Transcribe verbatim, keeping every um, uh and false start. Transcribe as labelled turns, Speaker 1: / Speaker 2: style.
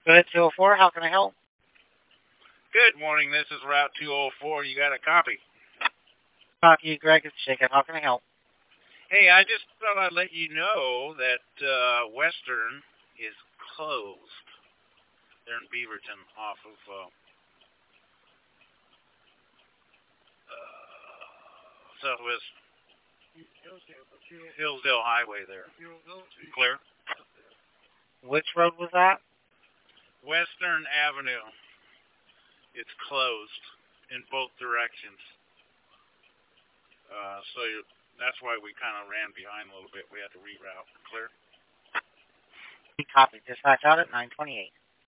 Speaker 1: Go ahead, two oh four. How can I help?
Speaker 2: Good morning. This is Route two oh four. You got a copy?
Speaker 1: Copy, Greg. It's Jacob. How can I help?
Speaker 2: Hey, I just thought I'd let you know that uh, Western is closed. They're in Beaverton off of uh, uh, Southwest Hillsdale Highway there. Clear?
Speaker 1: Which road was that?
Speaker 2: Western Avenue. It's closed in both directions. Uh, so you, that's why we kind of ran behind a little bit. We had to reroute. Clear?
Speaker 1: Copy. Dispatch out at nine twenty-eight.